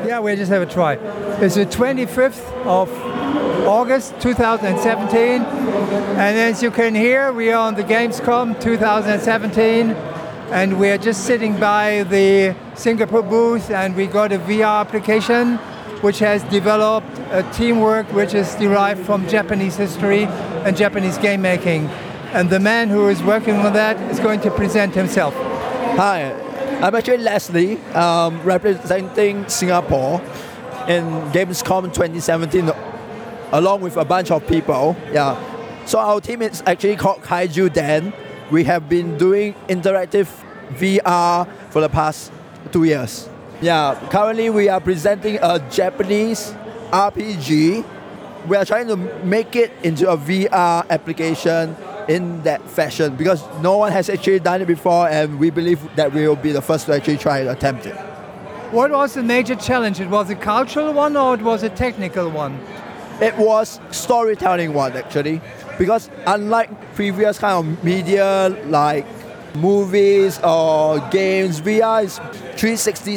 Yeah, we just have a try. It's the 25th of August 2017, and as you can hear, we are on the Gamescom 2017, and we're just sitting by the Singapore booth, and we got a VR application which has developed a teamwork which is derived from Japanese history and Japanese game making. And the man who is working on that is going to present himself. Hi, I'm actually Leslie, representing Singapore in Gamescom 2017, along with a bunch of people. Yeah. So our team is actually called Kaiju Den. We have been doing interactive VR for the past 2 years. Yeah. Currently, we are presenting a Japanese RPG. We are trying to make it into a VR application in that fashion because no one has actually done it before, and we believe that we will be the first to actually try and attempt it. What was the major challenge? It was a cultural one or it was a technical one? It was storytelling one actually, because unlike previous kind of media like movies or games, VR is 360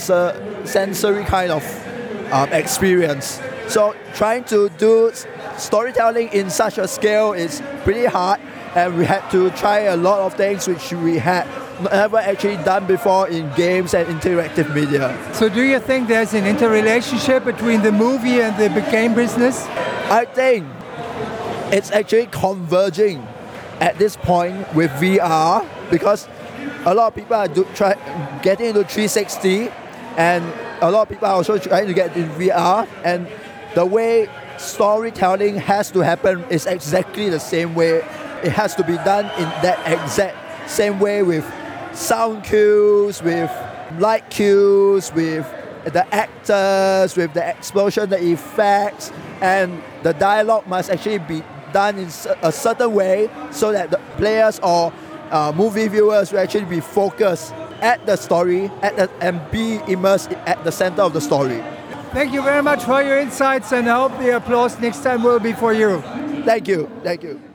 sensory kind of experience. So trying to do storytelling in such a scale is pretty hard, and we had to try a lot of things which we had never actually done before in games and interactive media. So do you think there's an interrelationship between the movie and the game business? I think it's actually converging at this point with VR, because a lot of people are getting into 360, and a lot of people are also trying to get in VR, and the way storytelling has to happen is exactly the same way. It has to be done in that exact same way, with sound cues, with light cues, with the actors, with the explosion, the effects, and the dialogue must actually be done in a certain way so that the players or movie viewers will actually be focused at the story and be immersed at the center of the story. Thank you very much for your insights, and I hope the applause next time will be for you. Thank you.